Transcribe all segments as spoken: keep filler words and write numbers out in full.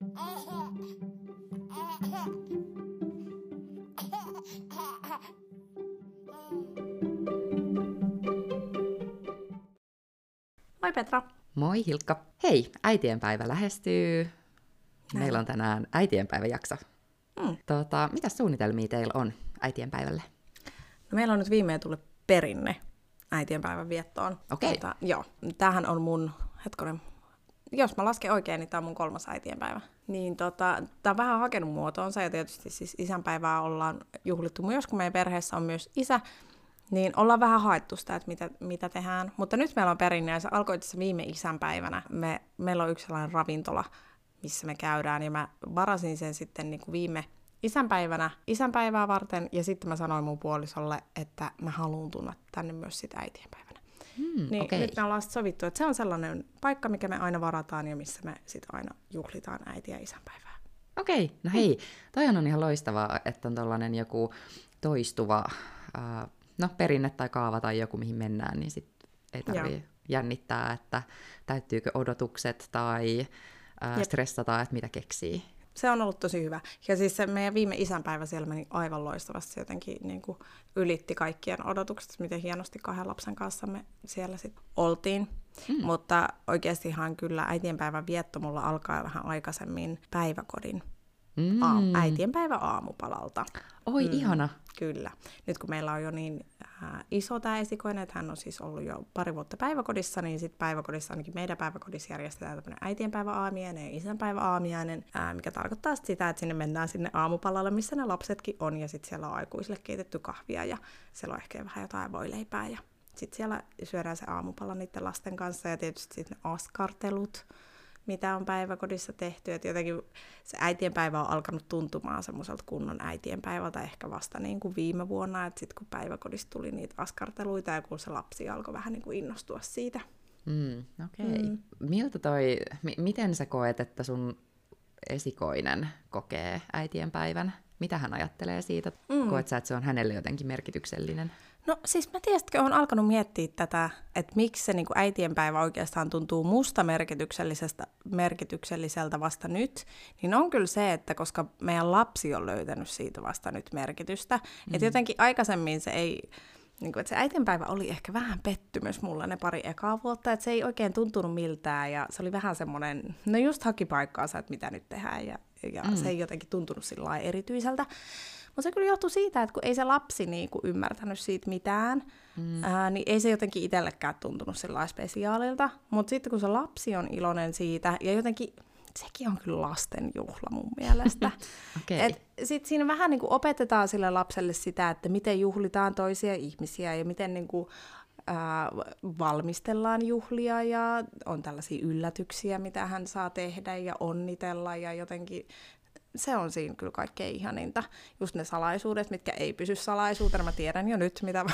Moi Petra. Moi Hilkka. Hei, äitienpäivä lähestyy. Näin. Meillä on tänään äitienpäiväjakso. Mm. Tota, mitä suunnitelmia teillä on äitienpäivälle? No, meillä on nyt viimein tullut perinne äitienpäivän viettoon. Okei. Tota, joo, tämähän on mun, hetkonen, jos mä lasken oikein, niin tämä on mun kolmas äitienpäivä. Niin tota, tää on vähän hakenut muotoonsa ja tietysti siis isänpäivää ollaan juhlittu myös, kun meidän perheessä on myös isä. Niin ollaan vähän haettu sitä, että mitä, mitä tehdään. Mutta nyt meillä on perinne, ja se alkoi tässä viime isänpäivänä. Me, meillä on yksi sellainen ravintola, missä me käydään, ja mä varasin sen sitten niin kuin viime isänpäivänä isänpäivää varten, ja sitten mä sanoin mun puolisolle, että mä haluan tulla tänne myös sitä äitienpäivänä. Hmm, niin okay. Nyt me ollaan sovittu, että se on sellainen paikka, mikä me aina varataan, ja missä me sitten aina juhlitaan äiti- ja isänpäivää. Okei, okay. No hei, toi on ihan loistavaa, että on tollainen joku toistuva äh, no, perinne tai kaava tai joku, mihin mennään, niin sit ei tarvitse jännittää, että täyttyykö odotukset tai äh, stressata, että mitä keksii. Se on ollut tosi hyvä. Ja siis se meidän viime isänpäivä siellä meni aivan loistavasti. Se jotenkin niin kuin ylitti kaikkien odotukset, miten hienosti kahden lapsen kanssa me siellä sitten oltiin. Mm. Mutta oikeastihan kyllä äitienpäivän vietto mulla alkaa vähän aikaisemmin päiväkodin mm. aam- äitienpäivä aamupalalta. Oi, mm. ihana. Kyllä. Nyt kun meillä on jo niin äh, iso tämä esikoinen, että hän on siis ollut jo pari vuotta päiväkodissa, niin sitten päiväkodissa, ainakin meidän päiväkodissa järjestetään tämmöinen äitienpäivä aamiainen ja isänpäivä aamiainen, äh, mikä tarkoittaa sitä, että sinne mennään sinne aamupalalle, missä ne lapsetkin on, ja sitten siellä on aikuisille keitetty kahvia, ja siellä on ehkä vähän jotain voileipää, ja sitten siellä syödään se aamupala niiden lasten kanssa, ja tietysti sitten ne askartelut, mitä on päiväkodissa tehty, että jotenkin se äitienpäivä on alkanut tuntumaan semmoiselta kunnon äitienpäivältä ehkä vasta niin kuin viime vuonna, että sitten kun päiväkodissa tuli niitä askarteluita ja kun se lapsi alkoi vähän niin kuin innostua siitä. Mm, okei. Okay. Mm. Miltä toi, m- miten sä koet, että sun esikoinen kokee äitienpäivän? Mitä hän ajattelee siitä? Mm. Koet sä, että se on hänelle jotenkin merkityksellinen? No siis mä tiedätkö, olen alkanut miettiä tätä, että miksi se niin kuin äitienpäivä oikeastaan tuntuu musta merkityksellisestä, merkitykselliseltä vasta nyt, niin on kyllä se, että koska meidän lapsi on löytänyt siitä vasta nyt merkitystä, mm. että jotenkin aikaisemmin se ei, niin kuin, että se äitienpäivä oli ehkä vähän pettymys mulle ne pari ekaa vuotta, että se ei oikein tuntunut miltään ja se oli vähän semmoinen, no just haki paikkaansa, että mitä nyt tehdään ja, ja mm. se ei jotenkin tuntunut sillä lailla erityiseltä. Mutta se kyllä johtui siitä, että kun ei se lapsi niinku ymmärtänyt siitä mitään, mm. ää, niin ei se jotenkin itsellekään tuntunut sillä spesiaalilta. Mutta sitten kun se lapsi on iloinen siitä, ja jotenkin sekin on kyllä lasten juhla mun mielestä. Okay. Sitten siinä vähän niinku opetetaan sille lapselle sitä, että miten juhlitaan toisia ihmisiä ja miten niinku, ää, valmistellaan juhlia ja on tällaisia yllätyksiä, mitä hän saa tehdä ja onnitella ja jotenkin... Se on siinä kyllä kaikkein ihaninta. Just ne salaisuudet, mitkä ei pysy salaisuutena. Mä tiedän jo nyt, mitä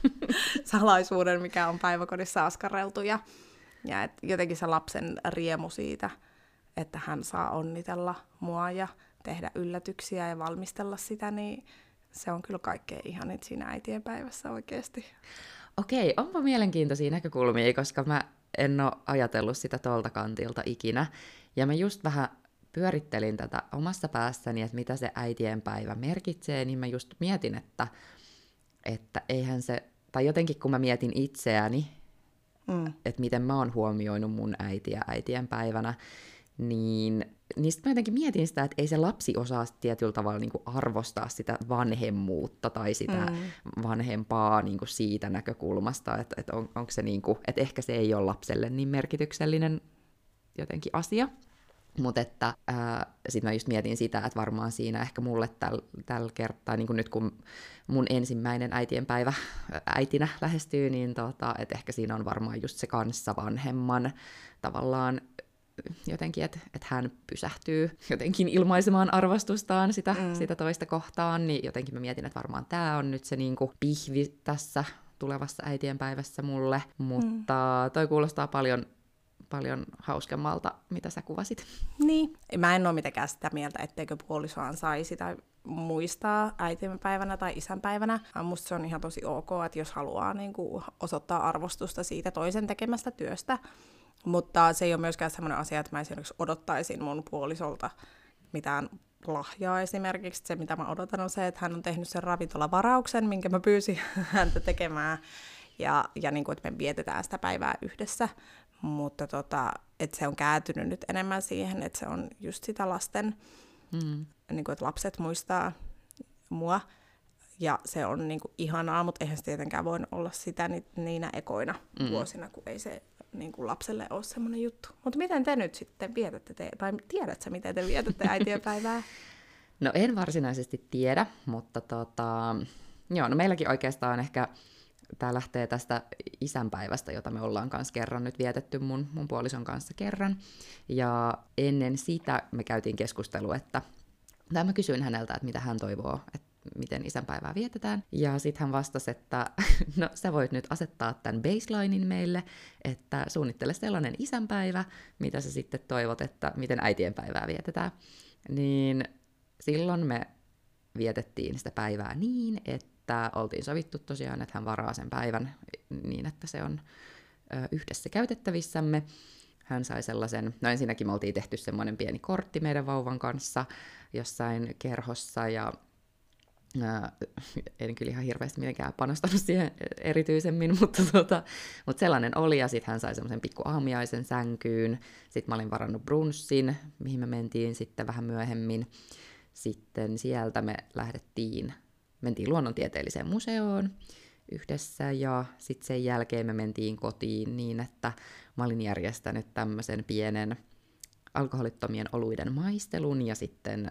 salaisuuden, mikä on päiväkodissa askarreltu. Ja, ja et jotenkin se lapsen riemu siitä, että hän saa onnitella mua ja tehdä yllätyksiä ja valmistella sitä, niin se on kyllä kaikkein ihanit siinä äitienpäivässä oikeasti. Okei, onpa mielenkiintoisia näkökulmia, koska mä en ole ajatellut sitä tolta kantilta ikinä. Ja mä just vähän... pyörittelin tätä omassa päässäni, että mitä se äitienpäivä merkitsee, niin mä just mietin, että, että eihän se, tai jotenkin kun mä mietin itseäni, mm. että miten mä oon huomioinut mun äitiä äitienpäivänä, niin, niin sitten mä jotenkin mietin sitä, että ei se lapsi osaa tietyllä tavalla niin kuin arvostaa sitä vanhemmuutta tai sitä mm. vanhempaa niin kuin siitä näkökulmasta, että, että on, onko se niin kuin, että ehkä se ei ole lapselle niin merkityksellinen jotenkin asia. Mutta että sitten mä just mietin sitä, että varmaan siinä ehkä mulle tällä täl kertaa, niin kun nyt kun mun ensimmäinen äitienpäivä äitinä lähestyy, niin tota, että ehkä siinä on varmaan just se kanssa vanhemman tavallaan jotenkin, että et hän pysähtyy jotenkin ilmaisemaan arvostustaan sitä, mm. sitä toista kohtaan, niin jotenkin mä mietin, että varmaan tää on nyt se niinku pihvi tässä tulevassa äitienpäivässä mulle, mutta mm. toi kuulostaa paljon paljon hauskemmalta, mitä sä kuvasit. Niin. Mä en ole mitenkään sitä mieltä, etteikö puolisoaan saisi tai muistaa äitienpäivänä tai isänpäivänä. Musta se on ihan tosi ok, että jos haluaa niin kuin osoittaa arvostusta siitä toisen tekemästä työstä. Mutta se ei ole myöskään sellainen asia, että mä esimerkiksi odottaisin mun puolisolta mitään lahjaa esimerkiksi. Se, mitä mä odotan, on se, että hän on tehnyt sen ravintolavarauksen, minkä mä pyysin häntä tekemään. Ja, ja niin kuin, että me vietetään sitä päivää yhdessä. Mutta tota, että se on kääntynyt nyt enemmän siihen, että se on just sitä lasten, mm. niin kuin, että lapset muistaa mua. Ja se on niin kuin ihanaa, mutta eihän se tietenkään voi olla sitä ni- niinä ekoina mm. vuosina, kun ei se niin kuin lapselle ole semmoinen juttu. Mutta miten te nyt sitten vietätte, te- tai tiedätkö, miten te vietätte äitienpäivää? No en varsinaisesti tiedä, mutta tota, joo, no meilläkin oikeastaan ehkä tämä lähtee tästä isänpäivästä, jota me ollaan kanssa kerran nyt vietetty mun, mun puolison kanssa kerran. Ja ennen sitä me käytiin keskustelua, että tai mä kysyin häneltä, että mitä hän toivoo, että miten isänpäivää vietetään. Ja sitten hän vastasi, että no sä voit nyt asettaa tämän baselinein meille, että suunnittele sellainen isänpäivä, mitä sä sitten toivot, että miten äitienpäivää vietetään. Niin silloin me vietettiin sitä päivää niin, että oltiin sovittu tosiaan, että hän varaa sen päivän niin, että se on ö, yhdessä käytettävissämme. Hän sai sellaisen, no ensinnäkin me oltiin tehty semmoinen pieni kortti meidän vauvan kanssa jossain kerhossa, ja ää, en kyllä ihan hirveästi mitenkään panostanut siihen erityisemmin, mutta, tota, mutta sellainen oli, ja sitten hän sai semmoisen pikku aamiaisen sänkyyn. Sitten mä olin varannut brunssin, mihin me mentiin sitten vähän myöhemmin. Sitten sieltä me lähdettiin, mentiin luonnontieteelliseen museoon yhdessä, ja sitten sen jälkeen me mentiin kotiin niin, että mä olin järjestänyt tämmöisen pienen alkoholittomien oluiden maistelun, ja sitten,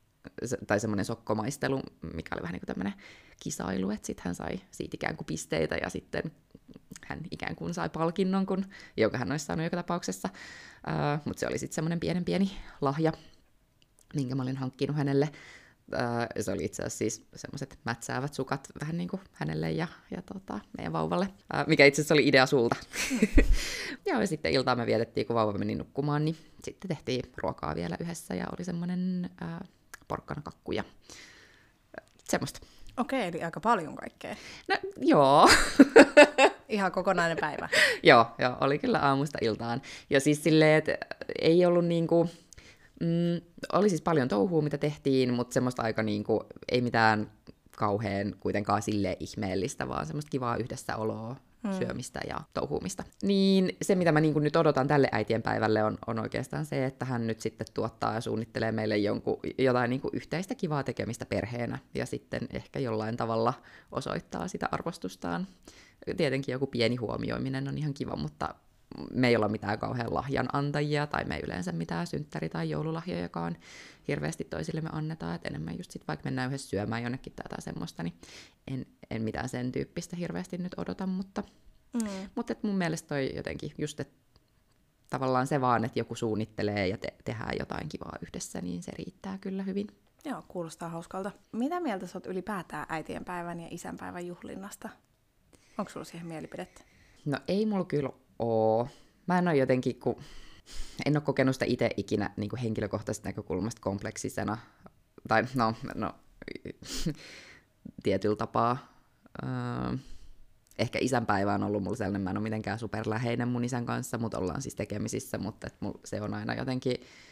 tai semmoinen sokkomaistelu, mikä oli vähän niin kuin tämmöinen kisailu, että sitten hän sai siitä ikään kuin pisteitä, ja sitten hän ikään kuin sai palkinnon, kun, jonka hän olisi saanut joka tapauksessa, uh, mutta se oli sitten semmoinen pienen pieni lahja, minkä mä olin hankkinut hänelle. Uh, se oli itse asiassa siis semmoiset mätsäävät sukat vähän niin kuin hänelle ja, ja tota, meidän vauvalle, uh, mikä itse asiassa oli idea sulta. Ja, ja sitten iltaa me vietettiin, kun vauva meni nukkumaan, niin sitten tehtiin ruokaa vielä yhdessä ja oli semmoinen uh, porkkanakakku ja uh, semmoista. Okei, eli aika paljon kaikkea. No joo. Ihan kokonainen päivä. Joo, joo, oli kyllä aamusta iltaan. Ja siis silleen, että ei ollut niinku... Mm, oli siis paljon touhua, mitä tehtiin, mutta semmoista aika niinku, ei mitään kauhean kuitenkaan silleen ihmeellistä, vaan semmoista kivaa yhdessäoloa, mm. syömistä ja touhuumista. Niin se, mitä mä niinku nyt odotan tälle äitienpäivälle, on, on oikeastaan se, että hän nyt sitten tuottaa ja suunnittelee meille jonkun, jotain niinku yhteistä kivaa tekemistä perheenä, ja sitten ehkä jollain tavalla osoittaa sitä arvostustaan. Tietenkin joku pieni huomioiminen on ihan kiva, mutta me ei olla mitään kauhean lahjan antajia, tai me ei yleensä mitään synttäri- tai joululahjojakaan hirveästi toisillemme annetaan, että enemmän just sit, vaikka mennään yhdessä syömään jonnekin tai jotain semmoista, niin en, en mitään sen tyyppistä hirveästi nyt odota, mutta, mm. mutta et mun mielestä toi jotenkin just, että tavallaan se vaan, että joku suunnittelee ja te- tehdään jotain kivaa yhdessä, niin se riittää kyllä hyvin. Joo, kuulostaa hauskalta. Mitä mieltä sä oot ylipäätään äitienpäivän ja isänpäivän juhlinnasta? Onko sulla siihen mielipidettä? No ei mulla kyllä oo. Mä en ole jotenkin, kun en ole kokenut sitä itse ikinä niin kuin henkilökohtaisesta näkökulmasta kompleksisena, tai no, no tietyllä tapaa. Öö, ehkä isänpäivä on ollut mulla sellainen, mä en ole mitenkään superläheinen mun isän kanssa, mutta ollaan siis tekemisissä, mutta et mul, se on aina jotenkin,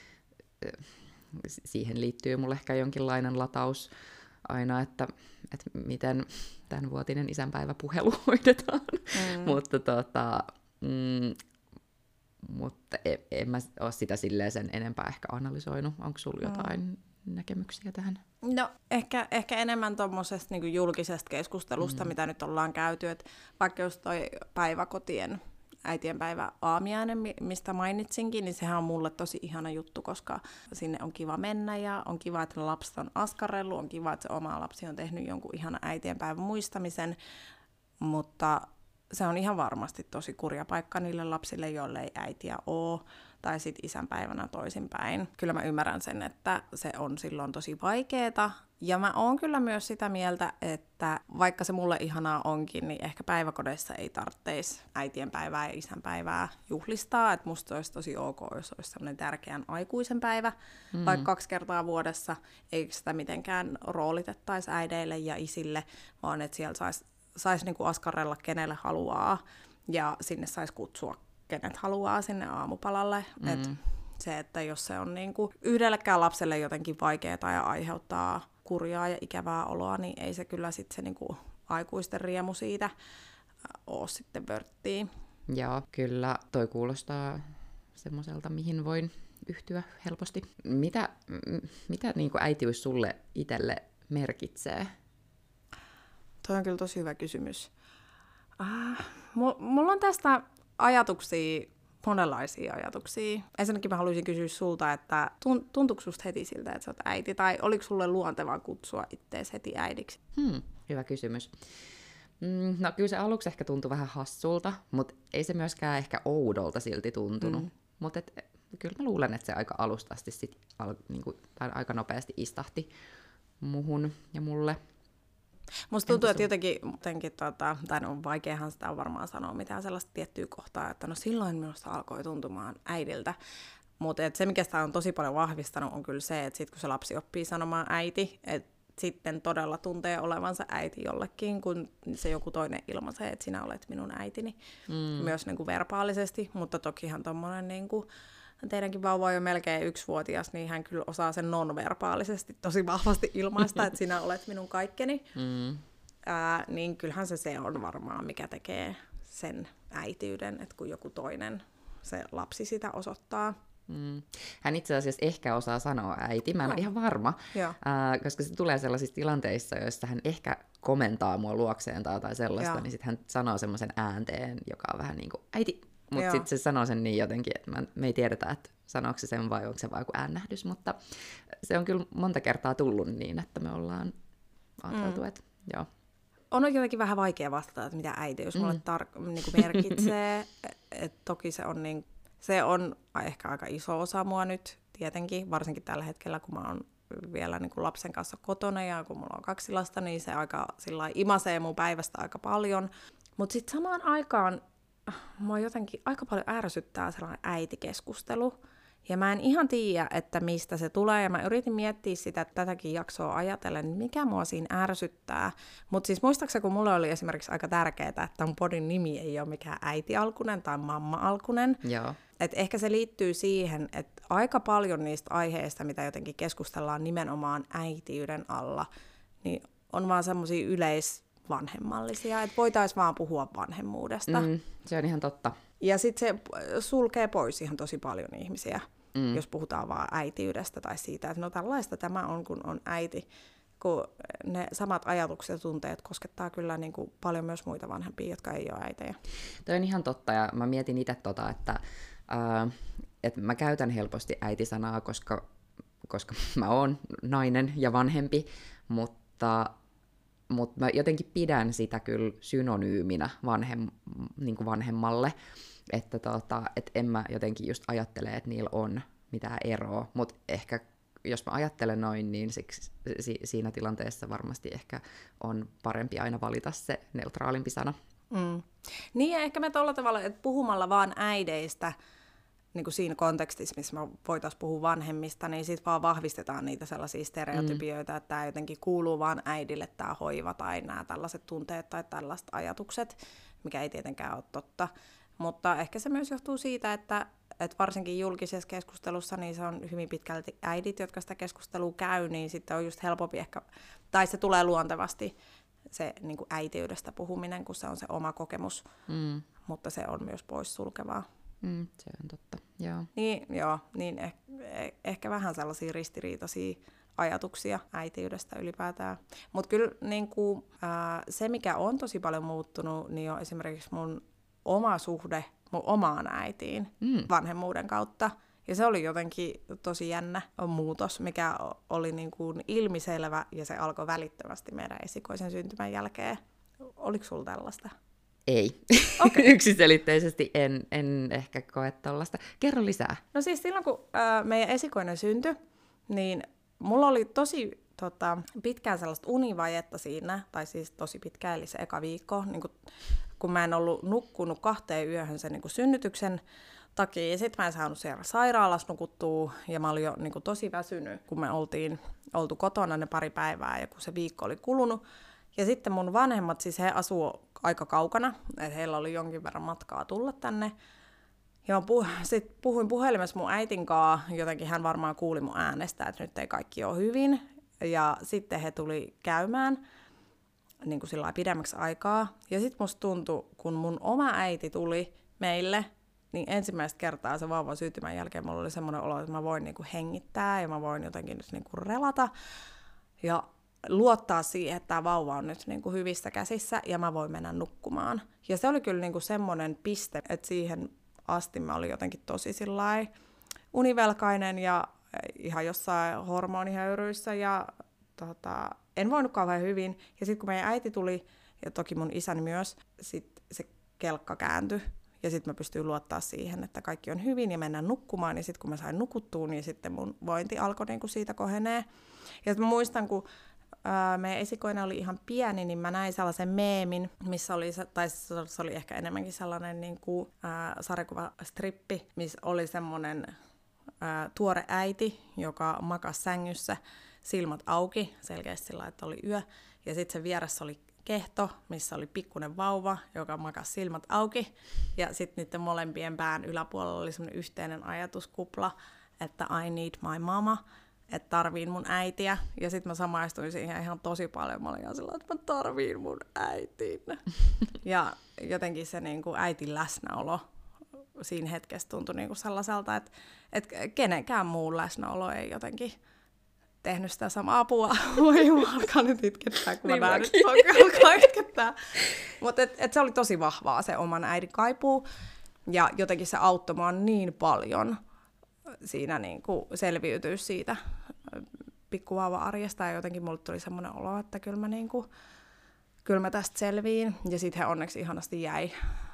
siihen liittyy mulle ehkä jonkinlainen lataus aina, että, että miten tämänvuotinen isänpäiväpuhelu hoidetaan, mm. mutta tota... Mm, mutta en, en mä ole sitä silleen sen enempää ehkä analysoinut. Onko sulla jotain mm. näkemyksiä tähän? No ehkä, ehkä enemmän tuommoisesta niin kuin julkisesta keskustelusta, mm. mitä nyt ollaan käyty. Et vaikka jos toi päiväkotien äitienpäivä aamiainen, mistä mainitsinkin, niin sehän on mulle tosi ihana juttu, koska sinne on kiva mennä ja on kiva, että ne lapset on askarellut, on kiva, että se oma lapsi on tehnyt jonkun ihana äitienpäivän muistamisen, mutta se on ihan varmasti tosi kurja paikka niille lapsille, joille ei äitiä ole, tai sitten isänpäivänä toisinpäin. Kyllä mä ymmärrän sen, että se on silloin tosi vaikeeta, ja mä oon kyllä myös sitä mieltä, että vaikka se mulle ihanaa onkin, niin ehkä päiväkodeissa ei tarvitsisi äitienpäivää ja isänpäivää juhlistaa, että musta olisi tosi ok, jos olisi sellainen tärkeän aikuisen päivä, mm. vaikka kaksi kertaa vuodessa, eikä sitä mitenkään roolitettaisi äideille ja isille, vaan että siellä saisi sais niinku askarrella kenelle haluaa, ja sinne saisi kutsua kenet haluaa sinne aamupalalle. Mm. Et se, että jos se on niinku yhdellekään lapselle jotenkin vaikeaa ja aiheuttaa kurjaa ja ikävää oloa, niin ei se kyllä sitten se niinku aikuisten riemu siitä ole sitten vörttiin. Joo, kyllä toi kuulostaa semmoiselta, mihin voin yhtyä helposti. Mitä, m- mitä niin kuin äitiys sulle itselle merkitsee? Toi on kyllä tosi hyvä kysymys. Ah, mulla on tästä ajatuksia, monenlaisia ajatuksia. Ensinnäkin mä haluaisin kysyä sulta, että tuntuuko susta heti siltä, että sä oot äiti, tai oliko sulle luontevaa kutsua ittees heti äidiksi? Hmm, hyvä kysymys. Mm, no kyllä se aluksi ehkä tuntui vähän hassulta, mutta ei se myöskään ehkä oudolta silti tuntunut. Mm. Mutta kyllä mä luulen, että se aika alustasti sit, al, niinku, tai aika nopeasti istahti muhun ja mulle. Musta tuntuu, että jotenkin, jotenkin tota, tai no vaikeahan sitä on varmaan sanoa mitään sellaista tiettyä kohtaa, että no silloin minusta alkoi tuntumaan äidiltä. Mutta se, mikä sitä on tosi paljon vahvistanut, on kyllä se, että sit kun se lapsi oppii sanomaan äiti, että sitten todella tuntee olevansa äiti jollekin, kun se joku toinen ilmaisee, että sinä olet minun äitini, mm. myös niin kuin verbaalisesti, mutta tokihan tommonen niin kuin, teidänkin vauva on jo melkein yksivuotias, niin hän kyllä osaa sen non-verbaalisesti tosi vahvasti ilmaista, että sinä olet minun kaikkeni. Mm. Ää, niin kyllähän se se on varmaan, mikä tekee sen äitiyden, että kun joku toinen, se lapsi sitä osoittaa. Mm. Hän itse asiassa ehkä osaa sanoa äiti, mä en no. ole ihan varma, ää, koska se tulee sellaisissa tilanteissa, joissa hän ehkä komentaa mua luokseen tai jotain sellaista, Joo. niin sitten hän sanoo semmoisen äänteen, joka on vähän niin kuin äiti, mutta sitten se sanoo sen niin jotenkin, että mä, me ei tiedetä, että sanooko se sen vai onko se vaan joku äännähdys, mutta se on kyllä monta kertaa tullut niin, että me ollaan ajateltu, mm. että joo. On jotenkin vähän vaikea vastata, että mitä äitiys mm. mulle tar- niin kuin merkitsee, että toki se on niin Se on ehkä aika iso osa mua nyt, tietenkin, varsinkin tällä hetkellä, kun mä oon vielä niin kuin lapsen kanssa kotona ja kun mulla on kaksi lasta, niin se aika sillai imasee mun päivästä aika paljon. Mutta sitten samaan aikaan mua jotenkin aika paljon ärsyttää sellainen äitikeskustelu. Ja mä en ihan tiedä, että mistä se tulee, ja mä yritin miettiä sitä tätäkin jaksoa ajatellen, mikä mua siinä ärsyttää. Mutta siis muistaakseni, kun mulle oli esimerkiksi aika tärkeää, että mun podin nimi ei ole mikään äiti-alkunen tai mamma-alkunen. Joo. Et ehkä se liittyy siihen, että aika paljon niistä aiheista, mitä jotenkin keskustellaan nimenomaan äitiyden alla, niin on vaan semmoisia yleisvanhemmallisia, että voitaisiin vaan puhua vanhemmuudesta. Mm, se on ihan totta. Ja sitten se sulkee pois ihan tosi paljon ihmisiä, mm. jos puhutaan vaan äitiydestä tai siitä, että no tällaista tämä on, kun on äiti. Kun ne samat ajatukset ja tunteet koskettaa kyllä niin kuin paljon myös muita vanhempia, jotka ei ole äitejä. Toi on ihan totta, ja mä mietin itse tota, että, äh, että mä käytän helposti äitisanaa, koska, koska mä oon nainen ja vanhempi, mutta, mutta mä jotenkin pidän sitä kyllä synonyyminä vanhem, niin kuin vanhemmalle, että tota, et en mä jotenkin just ajattele, että niillä on mitään eroa, mutta ehkä jos mä ajattelen noin, niin siksi, si, siinä tilanteessa varmasti ehkä on parempi aina valita se neutraalimpi sana. Mm. Niin ja ehkä me tuolla tavalla, että puhumalla vaan äideistä, niin kuin siinä kontekstissa, missä me voitaisiin puhua vanhemmista, niin sitten vaan vahvistetaan niitä sellaisia stereotypioita, mm. että tämä jotenkin kuuluu vaan äidille tämä hoiva tai nämä tällaiset tunteet tai tällaiset ajatukset, mikä ei tietenkään ole totta. Mutta ehkä se myös johtuu siitä, että että varsinkin julkisessa keskustelussa niin se on hyvin pitkälti äidit, jotka sitä keskustelua käy, niin sitten on just helpompi ehkä, tai se tulee luontevasti se niin kuin äitiydestä puhuminen, kun se on se oma kokemus, mm. mutta se on myös poissulkevaa. Mm, se on totta, joo. Niin, joo, niin eh, eh, ehkä vähän sellaisia ristiriitaisia ajatuksia äitiydestä ylipäätään. Mutta kyllä niin kuin, äh, se, mikä on tosi paljon muuttunut, niin on esimerkiksi mun oma suhde mun omaan äitiin mm. vanhemmuuden kautta. Ja se oli jotenkin tosi jännä muutos, mikä oli niin kuin ilmiselvä, ja se alkoi välittömästi meidän esikoisen syntymän jälkeen. Oliko sulla tällaista? Ei. Okay. Yksiselitteisesti en, en ehkä koe tällaista. Kerro lisää. No siis silloin, kun ää, meidän esikoinen syntyi, niin mulla oli tosi tota, pitkään sellaista univajetta siinä, tai siis tosi pitkään, eli se eka viikko, niin kun, kun mä en ollut nukkunut kahteen yöhön sen niin kun synnytyksen takia, ja sitten mä en saanut siellä sairaalassa nukuttua, ja mä olin jo niin kun, tosi väsynyt, kun me oltiin oltu kotona ne pari päivää, ja kun se viikko oli kulunut. Ja sitten mun vanhemmat, siis he asuu aika kaukana, että heillä oli jonkin verran matkaa tulla tänne, Ja puh- sitten puhuin puhelimessa mun äitin kanssa, jotenkin hän varmaan kuuli mun äänestä, että nyt ei kaikki ole hyvin. Ja sitten he tuli käymään niin kuin sillä pidemmäksi aikaa. Ja sitten musta tuntui, kun mun oma äiti tuli meille, niin ensimmäistä kertaa se vauvan syntymän jälkeen mulla oli semmoinen olo, että mä voin niin kuin hengittää ja mä voin jotenkin nyt niin kuin relata. Ja luottaa siihen, että tämä vauva on nyt niin kuin hyvissä käsissä ja mä voin mennä nukkumaan. Ja se oli kyllä niin kuin semmoinen piste, että siihen asti mä olin jotenkin tosi sillai univelkainen ja ihan jossain hormonihöyryissä ja tota, en voinut kauhean hyvin. Ja sitten kun meidän äiti tuli, ja toki mun isäni myös, sit se kelkka kääntyi. Ja sitten mä pystyin luottaa siihen, että kaikki on hyvin ja mennään nukkumaan. Ja sitten kun mä sain nukuttua, niin sitten mun vointi alkoi niinku siitä kohenee. Ja mä muistan, kun ää, meidän esikoinen oli ihan pieni, niin mä näin sellaisen meemin, missä oli, tai se oli ehkä enemmänkin sellainen niinku, ää, sarjakuvastrippi, missä oli semmoinen ää, tuore äiti, joka makasi sängyssä, silmät auki, selkeästi sillä, että oli yö. Ja sitten sen vieressä oli kehto, missä oli pikkunen vauva, joka makasi silmät auki. Ja sitten niiden molempien pään yläpuolella oli semmoinen yhteinen ajatuskupla, että I need my mama, että tarviin mun äitiä. Ja sitten mä samaistuin siihen ihan tosi paljon. Mä olin ihan sillä, että mä tarviin mun äitin. Ja jotenkin se niin kuin äitin läsnäolo siinä hetkessä tuntui niin kuin sellaiselta, että, että kenenkään muun läsnäolo ei jotenkin tehnyt sitä samaa apua. Voi juu, alkaa nyt itkettää, kun niin mä näen, että alkaa itkettää. Mutta et, et se oli tosi vahvaa, se oman äidin kaipuu. Ja jotenkin se auttoi mua niin paljon siinä niin kuin selviytyä siitä pikkuvauva-arjesta. Ja jotenkin mulle tuli semmoinen olo, että kyllä mä, niin kuin, kyllä mä tästä selviin. Ja sitten he onneksi ihanasti jäi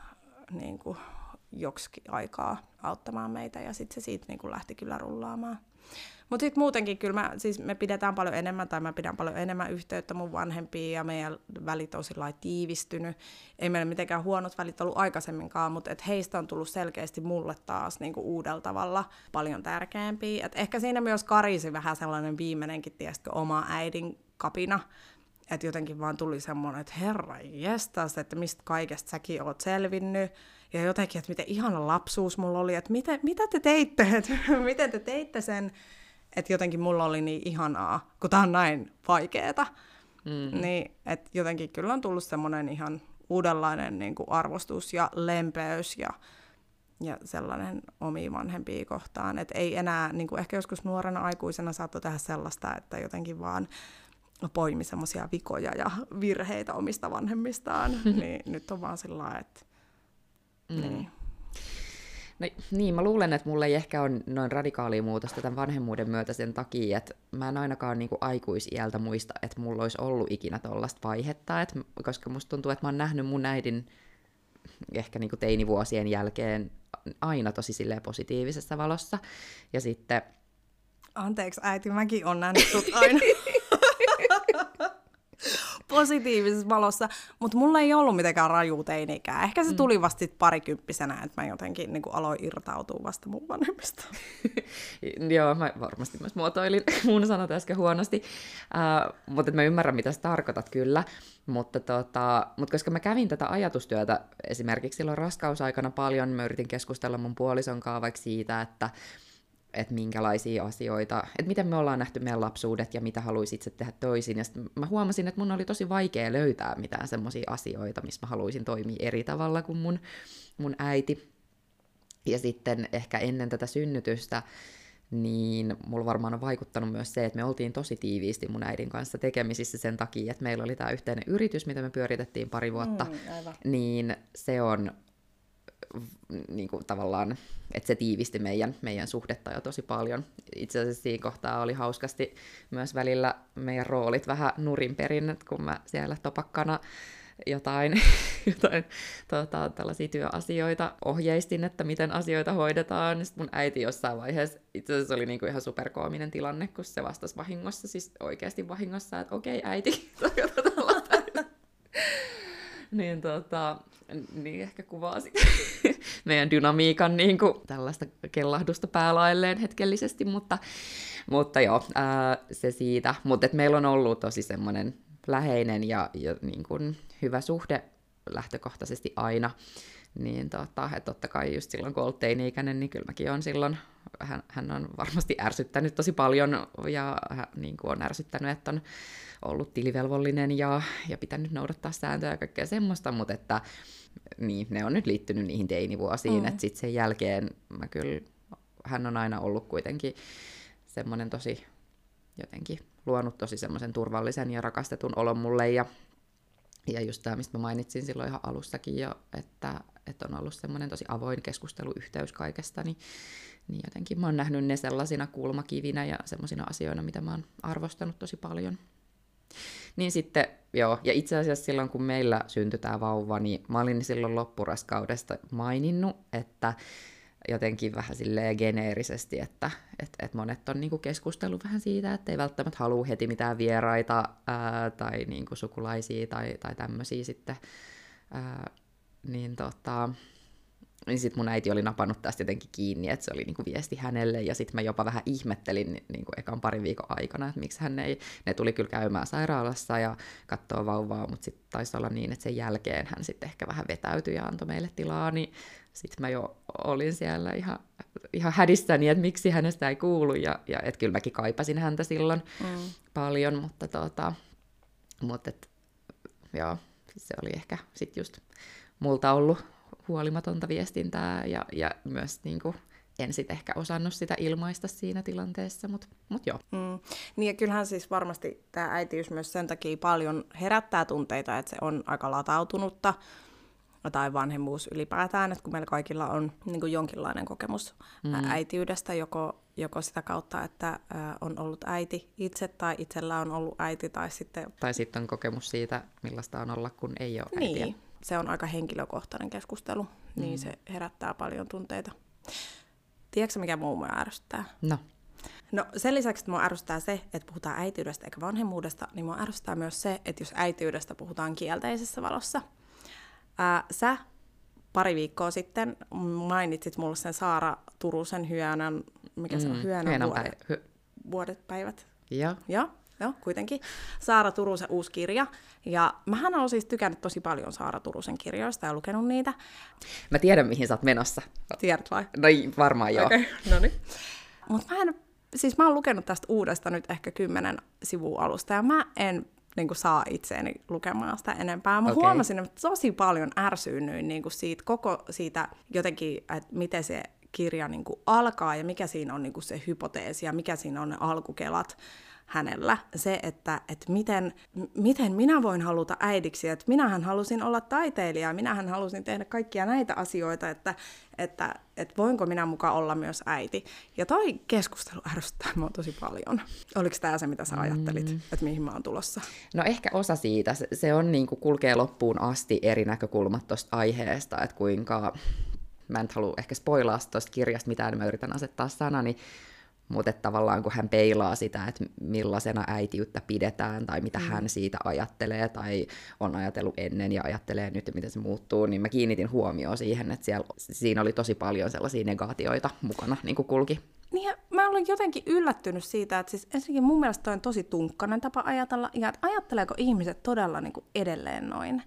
niin kuin joksikin aikaa auttamaan meitä. Ja sitten se siitä niin kuin lähti kyllä rullaamaan. Mutta sitten muutenkin kyllä mä, siis me pidetään paljon enemmän, tai mä pidän paljon enemmän yhteyttä mun vanhempiin, ja meidän välit on sillä lailla tiivistynyt. Ei meillä mitenkään huonot välit ollut aikaisemminkaan, mutta et heistä on tullut selkeästi mulle taas niinku uudella tavalla paljon tärkeämpiä. Et ehkä siinä myös karisi vähän sellainen viimeinenkin, tiesitkö, oma äidin kapina. Että jotenkin vaan tuli semmoinen, että herra jestas, että mistä kaikesta säkin oot selvinnyt. Ja jotenkin, että miten ihana lapsuus mulla oli, että mitä, mitä te teitte, että miten te teitte sen. Että jotenkin mulla oli niin ihanaa, kun tää on näin vaikeeta. Mm-hmm. Niin, että jotenkin kyllä on tullut semmoinen ihan uudenlainen niin kuin arvostus ja lempeys ja, ja sellainen omiin vanhempia kohtaan. Että ei enää, niin kuin ehkä joskus nuorena aikuisena saattoi tehdä sellaista, että jotenkin vaan poimi semmoisia vikoja ja virheitä omista vanhemmistaan. Niin nyt on vaan sillä lailla, että mm. niin. No, niin, mä luulen, että mulla ei ehkä ole noin radikaalia muutosta tämän vanhemmuuden myötä sen takia, että mä en ainakaan niin kuin aikuisiältä muista, että mulla olisi ollut ikinä tollaista vaihetta, että, koska musta tuntuu, että mä oon nähnyt mun äidin ehkä niin kuin teinivuosien jälkeen aina tosi silleen positiivisessa valossa. Ja sitten... Anteeksi äiti, mäkin oon nähnyt sut aina positiivisessa valossa, mutta mulla ei ollut mitenkään raju teini-ikää. Ehkä se tuli vasta sit parikymppisenä, että mä jotenkin niin kuin aloin irtautua vasta mun vanhemmista. Joo, mä varmasti myös muotoilin mun sanat äsken huonosti, uh, mutta mä ymmärrän, mitä sä tarkoitat kyllä. Mutta, tota, mutta koska mä kävin tätä ajatustyötä esimerkiksi silloin raskausaikana paljon, mä yritin keskustella mun puolison kanssa vaikka siitä, että että minkälaisia asioita, että miten me ollaan nähty meidän lapsuudet ja mitä haluaisin itse tehdä toisin. Ja sitten mä huomasin, että mun oli tosi vaikea löytää mitään semmoisia asioita, missä mä haluaisin toimia eri tavalla kuin mun, mun äiti. Ja sitten ehkä ennen tätä synnytystä, niin mulla varmaan on vaikuttanut myös se, että me oltiin tosi tiiviisti mun äidin kanssa tekemisissä sen takia, että meillä oli tämä yhteinen yritys, mitä me pyöritettiin pari vuotta, mm, niin se on niin kuin tavallaan, että se tiivisti meidän, meidän suhdetta jo tosi paljon. Itse asiassa siinä kohtaa oli hauskasti myös välillä meidän roolit vähän nurinperin, kun mä siellä topakkana jotain, jotain tota, tällaisia työasioita ohjeistin, että miten asioita hoidetaan. Sitten mun äiti jossain vaiheessa, itse asiassa oli niinku ihan superkoominen tilanne, kun se vastasi vahingossa, siis oikeasti vahingossa, että okei okay, äiti, niin, tota, niin ehkä kuvaa sitten meidän dynamiikan niin kuin tällaista kellahdusta päälailleen hetkellisesti, mutta, mutta joo, ää, se siitä. Mutta meillä on ollut tosi semmoinen läheinen ja, ja niin kuin hyvä suhde lähtökohtaisesti aina. niin tota, että totta kai just silloin kun olet teini-ikäinen, niin kyllä mäkin on silloin, hän, hän on varmasti ärsyttänyt tosi paljon ja hän, niin kuin on ärsyttänyt, että on ollut tilivelvollinen ja, ja pitänyt noudattaa sääntöjä ja kaikkea semmoista, mutta että niin, ne on nyt liittynyt niihin teinivuosiin, mm. että sitten sen jälkeen mä kyllä, hän on aina ollut kuitenkin semmoinen tosi jotenkin luonut tosi semmoisen turvallisen ja rakastetun olon mulle ja Ja just tämä, mistä mä mainitsin silloin ihan alussakin jo, että, että on ollut semmoinen tosi avoin keskusteluyhteys kaikesta, niin, niin jotenkin mä oon nähnyt ne sellaisina kulmakivinä ja semmoisina asioina, mitä mä oon arvostanut tosi paljon. Niin sitten, joo, ja itse asiassa silloin, kun meillä syntyi tämä vauva, niin mä olin silloin loppuraskaudesta maininnut, että jotenkin vähän silleen geneerisesti, että et, et monet on niinku keskustellut vähän siitä, että ei välttämättä halua heti mitään vieraita ää, tai niinku sukulaisia tai, tai tämmöisiä sitten. Ää, niin tota, niin sitten mun äiti oli napannut tästä jotenkin kiinni, että se oli niinku viesti hänelle, ja sitten mä jopa vähän ihmettelin niinku ekan parin viikon aikana, että miksi hän ei, ne tuli kyllä käymään sairaalassa ja katsoo vauvaa, mutta sitten taisi olla niin, että sen jälkeen hän sitten ehkä vähän vetäytyi ja antoi meille tilaa, niin sitten mä jo olin siellä ihan, ihan hädissäni, että miksi hänestä ei kuulu, ja, ja että kyllä mäkin kaipasin häntä silloin mm. paljon, mutta tota, mutta et, joo, se oli ehkä sitten just multa ollut huolimatonta viestintää, ja, ja myös niinku, en sitten ehkä osannut sitä ilmaista siinä tilanteessa, mutta mut joo. Mm. Niin ja kyllähän siis varmasti tämä äitiys myös sen takia paljon herättää tunteita, että se on aika latautunutta, tai vanhemmuus ylipäätään, että kun meillä kaikilla on niin kuin jonkinlainen kokemus mm. äitiydestä, joko, joko sitä kautta, että ä, on ollut äiti itse, tai itsellä on ollut äiti, tai sitten... Tai sitten on kokemus siitä, millaista on olla, kun ei ole äitiä. Niin, se on aika henkilökohtainen keskustelu, mm. niin se herättää paljon tunteita. Tiedätkö mikä muu mua ärsyttää? No. No sen lisäksi, että mua ärsyttää se, että puhutaan äitiydestä eikä vanhemmuudesta, niin mua ärsyttää myös se, että jos äitiydestä puhutaan kielteisessä valossa. Ää, sä pari viikkoa sitten mainitsit mulle sen Saara Turusen Hyönän, mikä se on, mm, Hyönän vuodet, päivä. Hy- vuodet, päivät. Joo. Joo, joo, kuitenkin. Saara Turusen uusi kirja. Ja mähän olen siis tykännyt tosi paljon Saara Turusen kirjoista ja lukenut niitä. Mä tiedän, mihin sä oot menossa. Tiedät vai? No varmaan joo. Okei, okay, no niin. Mut mä en, siis mä oon lukenut tästä uudesta nyt ehkä kymmenen sivua alusta, ja mä en niin kuin saa itseäni lukemaan sitä enempää. Mä okay. huomasin, että tosi paljon ärsyynnyin niin kuin siitä koko siitä jotenkin, että miten se kirja niin kuin alkaa ja mikä siinä on niin kuin se hypoteesi ja mikä siinä on ne alkukelat hänellä. Se, että, että miten, miten minä voin haluta äidiksi, että minähän halusin olla taiteilija, minähän halusin tehdä kaikkia näitä asioita, että, että, että voinko minä mukaan olla myös äiti. Ja toi keskustelu ärsyttää minua tosi paljon. Oliko tämä se, mitä sä ajattelit, mm. että mihin mä oon tulossa? No ehkä osa siitä. Se, se on niin kuin kulkee loppuun asti eri näkökulmat tuosta aiheesta, että kuinka, mä en halua ehkä spoilaa tuosta kirjasta mitään, mä yritän asettaa sanani, mutta tavallaan kun hän peilaa sitä, että millaisena äitiyttä pidetään tai mitä mm. hän siitä ajattelee tai on ajatellut ennen ja ajattelee nyt, miten se muuttuu, niin mä kiinnitin huomioon siihen, että siellä, siinä oli tosi paljon sellaisia negaatioita mukana, niin kuin kulki. Niin ja mä olen jotenkin yllättynyt siitä, että siis ensinnäkin mun mielestä toi on tosi tunkkainen tapa ajatella, ja että ajatteleeko ihmiset todella niin kuin edelleen noin.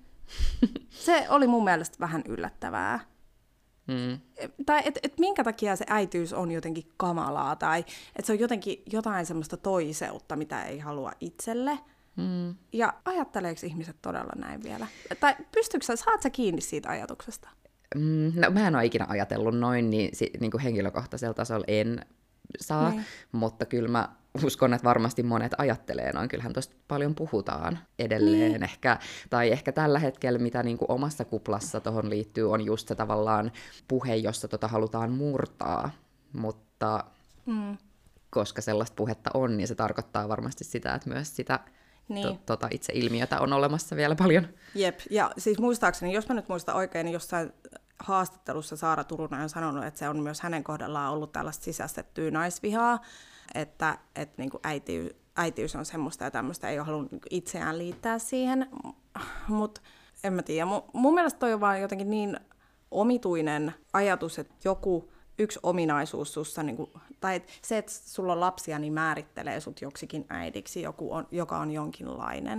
Se oli mun mielestä vähän yllättävää. Mm. Tai että et minkä takia se äitiys on jotenkin kamalaa, tai että se on jotenkin jotain semmoista toiseutta, mitä ei halua itselle. Mm. Ja ajatteleeko ihmiset todella näin vielä? Tai pystyykö sä, saat sä kiinni siitä ajatuksesta? Mm, no mä en ole ikinä ajatellut noin, niin, niin kuin henkilökohtaisella tasolla en saa, niin. Mutta kyllä mä uskon, että varmasti monet ajattelee noin. Kyllähän tuosta paljon puhutaan edelleen niin. ehkä. Tai ehkä tällä hetkellä, mitä niin kuin omassa kuplassa tuohon liittyy, on just se tavallaan puhe, jossa tota halutaan murtaa. Mutta mm. koska sellaista puhetta on, niin se tarkoittaa varmasti sitä, että myös sitä niin. to, tota itse ilmiötä on olemassa vielä paljon. Jep, ja siis muistaakseni, jos mä nyt muistan oikein, niin jossain haastattelussa Saara Turunen on sanonut, että se on myös hänen kohdallaan ollut tällaista sisäistettyä naisvihaa, että, että niin kuin äitiys, äitiys on semmoista ja tämmöistä, ei ole halunnut niin kuin itseään liittää siihen, mutta en mä tiedä. Mun, mun mielestä toi on vaan jotenkin niin omituinen ajatus, että joku yksi ominaisuus sussa, niin kuin, tai se, että sulla on lapsia, niin määrittelee sut joksikin äidiksi, joku on, joka on jonkinlainen.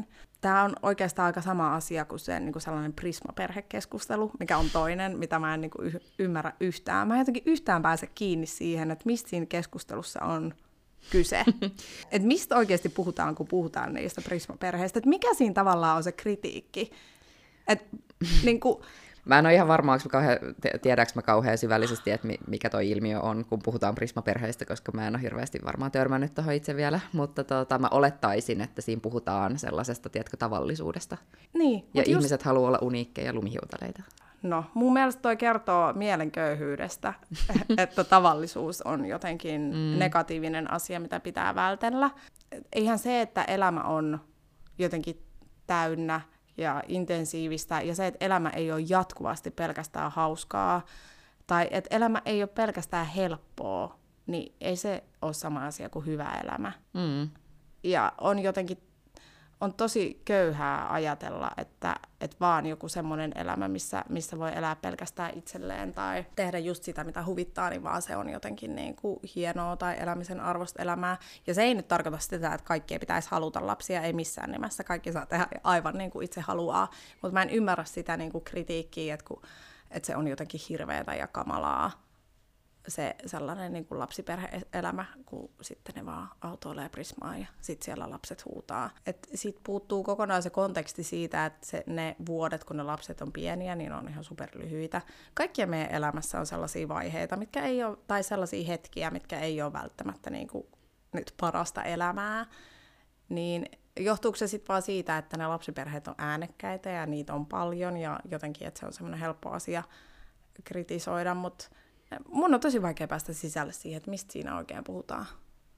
tämä on oikeastaan aika sama asia kuin se niin kuin sellainen Prisma-perhekeskustelu, mikä on toinen, mitä mä en niin kuin y- ymmärrä yhtään. Mä en jotenkin yhtään pääse kiinni siihen, että mistä siinä keskustelussa on kyse. Että mistä oikeasti puhutaan, kun puhutaan niistä Prisma-perheistä. Että mikä siinä tavallaan on se kritiikki. Että niin kuin... Mä en ole ihan varma, onko kauhean, tiedäänkö mä kauhean syvällisesti, että mikä toi ilmiö on, kun puhutaan Prisma-perheistä, koska mä en ole hirveästi varmaan törmännyt tuohon itse vielä, mutta tota, mä olettaisin, että siinä puhutaan sellaisesta, tiedätkö, tavallisuudesta. Niin, ja just... ihmiset haluaa olla uniikkeja lumihiutaleita. No, mun mielestä toi kertoo mielenköyhyydestä, että tavallisuus on jotenkin mm. negatiivinen asia, mitä pitää vältellä. Eihän se, että elämä on jotenkin täynnä ja intensiivistä, ja se, että elämä ei ole jatkuvasti pelkästään hauskaa, tai että elämä ei ole pelkästään helppoa, niin ei se ole sama asia kuin hyvä elämä. Mm. Ja on jotenkin, on tosi köyhää ajatella, että, että vaan joku semmoinen elämä, missä, missä voi elää pelkästään itselleen, tai tehdä just sitä, mitä huvittaa, niin vaan se on jotenkin niin kuin hienoa tai elämisen arvosta elämää. Ja se ei nyt tarkoita sitä, että kaikkien pitäisi haluta lapsia, ei missään nimessä. Kaikki saa tehdä aivan niin kuin itse haluaa. Mutta mä en ymmärrä sitä niin kuin kritiikkiä, että, kun, että se on jotenkin hirveätä ja kamalaa. Se sellainen niin kuin lapsiperhe-elämä, kun sitten ne vaan autoilee Prismaa ja sitten siellä lapset huutaa. Et sit puuttuu kokonaan se konteksti siitä, että se, ne vuodet, kun ne lapset on pieniä, niin on ihan superlyhyitä. Kaikkien meidän elämässä on sellaisia vaiheita, mitkä ei ole, tai sellaisia hetkiä, mitkä ei ole välttämättä niin kuin nyt parasta elämää. Niin johtuuko se sitten vaan siitä, että ne lapsiperheet on äänekkäitä ja niitä on paljon ja jotenkin, että se on semmoinen helppo asia kritisoida, mutta mun on tosi vaikea päästä sisälle siihen, että mistä siinä oikein puhutaan.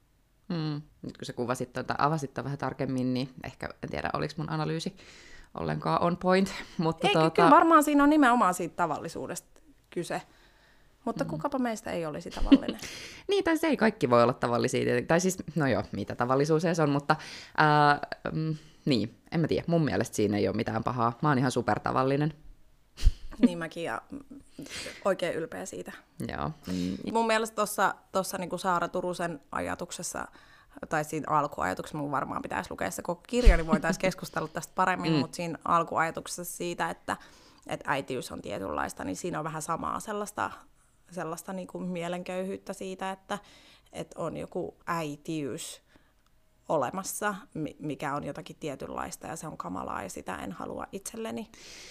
Mm. Nyt kun sä kuvasit tai avasit vähän tarkemmin, niin ehkä, en tiedä, oliko mun analyysi ollenkaan on point. Mutta Ei, tuota... kyllä varmaan siinä on nimenomaan siitä tavallisuudesta kyse. Mutta mm. kukapa meistä ei olisi tavallinen. Niin, tai se ei kaikki voi olla tavallisia. Tai siis, no joo, mitä tavallisuus edes on, mutta ää, mm, niin, en mä tiedä. Mun mielestä siinä ei ole mitään pahaa. Mä oon ihan supertavallinen. Niin mäkin, ja oikein ylpeä siitä. Joo. Mun mielestä tuossa tossa niinku Saara Turusen ajatuksessa, tai siinä alkuajatuksessa, mun varmaan pitäisi lukea se koko kirja, niin voitaisiin keskustella tästä paremmin, mm. mutta siinä alkuajatuksessa siitä, että, että äitiys on tietynlaista, niin siinä on vähän samaa sellaista, sellaista niinku mielenköyhyyttä siitä, että, että on joku äitiys olemassa, mikä on jotakin tietynlaista, ja se on kamalaa, ja sitä en halua itselleni.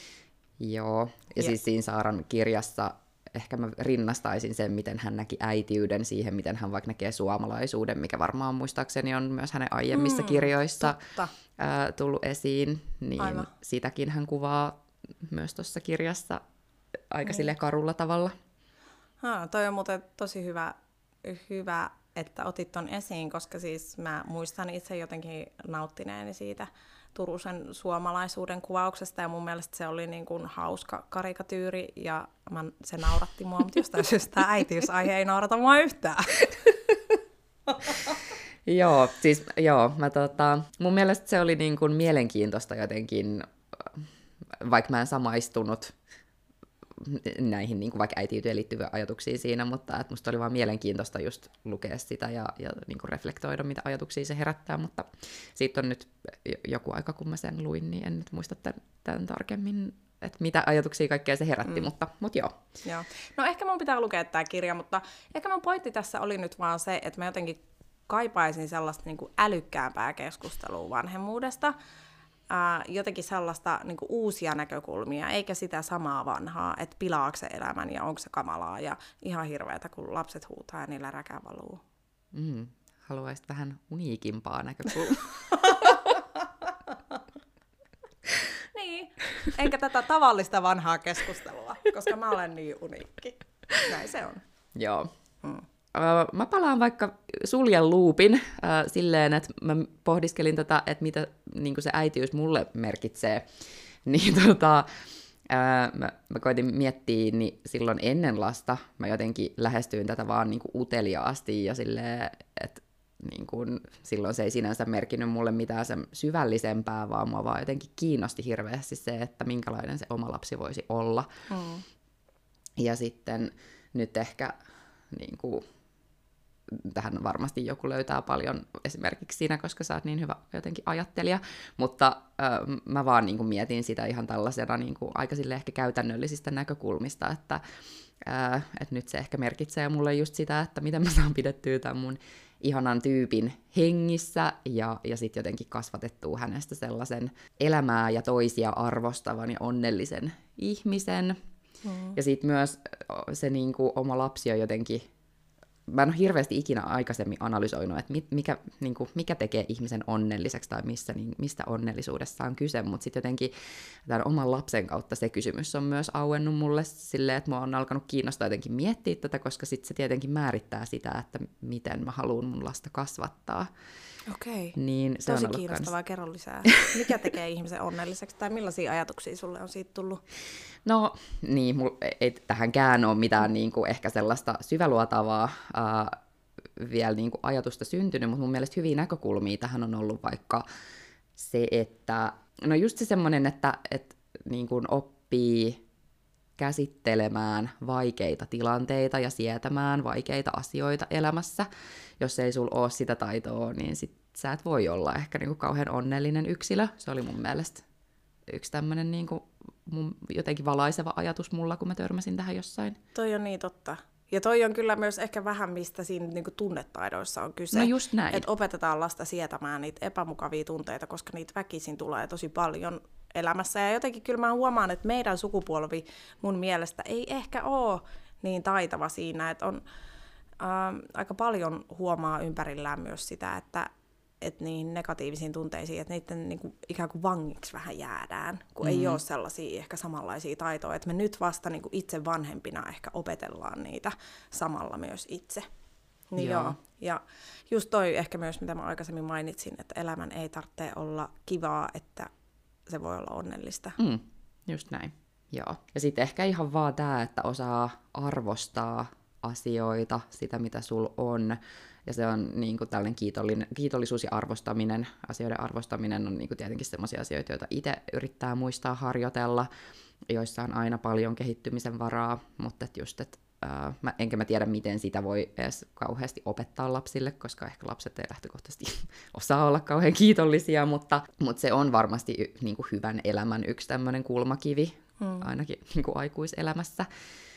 Joo, ja, ja siis siinä Saaran kirjassa ehkä mä rinnastaisin sen, miten hän näki äitiyden siihen, miten hän vaikka näkee suomalaisuuden, mikä varmaan muistaakseni on myös hänen aiemmissa mm, kirjoissa ää, tullut esiin, niin Aivan. sitäkin hän kuvaa myös tuossa kirjassa aika niin. sille karulla tavalla. Ha, toi on muuten tosi hyvä, hyvä, että otit ton esiin, koska siis mä muistan itse jotenkin nauttineeni siitä Turusen suomalaisuuden kuvauksesta, ja mun mielestä se oli niin kuin hauska karikatyyri, ja mä, se nauratti mua, mutta jostain syystä tämä äitiysaihe ei naurata mua yhtään. Joo, siis joo, mä tota, mun mielestä se oli niin kuin mielenkiintoista jotenkin, vaikka mä en samaistunut näihin niin kuin vaikka äitiyteen liittyviä ajatuksia siinä, mutta että musta oli vaan mielenkiintoista just lukea sitä ja, ja niin kuin reflektoida, mitä ajatuksia se herättää, mutta siitä on nyt joku aika, kun mä sen luin, niin en nyt muista tämän, tämän tarkemmin, että mitä ajatuksia kaikkea se herätti, mm. mutta, mutta joo. joo. No ehkä mun pitää lukea tämä kirja, mutta ehkä mun pointti tässä oli nyt vaan se, että mä jotenkin kaipaisin sellaista niin kuin älykkäämpää keskustelua vanhemmuudesta, Ää, jotenkin sellaista niin kuin uusia näkökulmia, eikä sitä samaa vanhaa, että pilaako se elämän ja onko se kamalaa ja ihan hirveätä, kun lapset huutaa ja niillä räkä valuu. Mm, haluaisit vähän uniikimpaa näkökulmaa. Niin, enkä tätä tavallista vanhaa keskustelua, koska mä olen niin uniikki. Näin se on. Joo. Mm. Mä palaan vaikka suljen luupin äh, silleen, että mä pohdiskelin tätä, että mitä niin se äitiys mulle merkitsee. Niin tota, äh, mä, mä koitin miettiä, niin silloin ennen lasta mä jotenkin lähestyin tätä vaan niin uteliaasti ja silleen, että niin kun, silloin se ei sinänsä merkinnyt mulle mitään sen syvällisempää, vaan mua vaan jotenkin kiinnosti hirveästi se, että minkälainen se oma lapsi voisi olla. Mm. Ja sitten nyt ehkä niin kuin, tähän varmasti joku löytää paljon esimerkiksi sinä, koska sä oot niin hyvä jotenkin ajattelija, mutta äh, mä vaan niin kuin mietin sitä ihan tällaisena niin kuin aika sille ehkä käytännöllisistä näkökulmista, että, äh, että nyt se ehkä merkitsee mulle just sitä, että miten mä saan pidettyä tämän mun ihanan tyypin hengissä ja, ja sitten jotenkin kasvatettua hänestä sellaisen elämää ja toisia arvostavan ja onnellisen ihmisen. Mm. Ja sitten myös se niin kuin oma lapsi on jotenkin, mä en ole hirveästi ikinä aikaisemmin analysoinut, että mikä, niin kuin, mikä tekee ihmisen onnelliseksi tai missä, niin, mistä onnellisuudessa on kyse, mutta sitten jotenkin tämän oman lapsen kautta se kysymys on myös auennut mulle silleen, että mä oon alkanut kiinnostaa jotenkin miettiä tätä, koska sitten se tietenkin määrittää sitä, että miten mä haluan mun lasta kasvattaa. Okei, niin se tosi on kiinnostavaa, kans... kerro lisää. Mikä tekee ihmisen onnelliseksi tai millaisia ajatuksia sulle on siitä tullut? No niin, mul ei tähänkään ole mitään niin kuin, ehkä sellaista syväluotavaa ää, vielä niin kuin, ajatusta syntynyt, mutta mun mielestä hyviä näkökulmia tähän on ollut vaikka se, että no just se semmoinen, että et, niin kuin oppii käsittelemään vaikeita tilanteita ja sietämään vaikeita asioita elämässä. Jos ei sulla ole sitä taitoa, niin sit sä et voi olla ehkä niin kuin kauhean onnellinen yksilö. Se oli mun mielestä yksi tämmöinen niin kuin mun jotenkin valaiseva ajatus mulla, kun mä törmäsin tähän jossain. Toi on niin totta. Ja toi on kyllä myös ehkä vähän, mistä siinä niin kuin tunnetaidoissa on kyse. No just näin. Että opetetaan lasta sietämään niitä epämukavia tunteita, koska niitä väkisin tulee tosi paljon elämässä. Ja jotenkin kyllä mä huomaan, että meidän sukupolvi mun mielestä ei ehkä ole niin taitava siinä, että on äh, aika paljon huomaa ympärillään myös sitä, että että niihin negatiivisiin tunteisiin, että niiden niin kuin, ikään kuin vangiksi vähän jäädään, kun mm-hmm. ei ole sellaisia ehkä samanlaisia taitoja, että me nyt vasta niin kuin itse vanhempina ehkä opetellaan niitä samalla myös itse. Niin joo. Joo. Ja just toi ehkä myös, mitä mä aikaisemmin mainitsin, että elämän ei tarvitse olla kivaa, että se voi olla onnellista. Mm, just näin, joo. Ja sitten ehkä ihan vaan tää, että osaa arvostaa asioita, sitä mitä sul on. Ja se on niin kuin tällainen kiitollinen, kiitollisuus ja arvostaminen, asioiden arvostaminen on niin kuin tietenkin sellaisia asioita, joita itse yrittää muistaa harjoitella, joissa on aina paljon kehittymisen varaa, mutta et just, et, ää, mä, enkä mä tiedä, miten sitä voi edes kauheasti opettaa lapsille, koska ehkä lapset ei lähtökohtaisesti osaa olla kauhean kiitollisia, mutta, mutta se on varmasti niin kuin hyvän elämän yksi tämmöinen kulmakivi, hmm. ainakin niin kuin aikuiselämässä.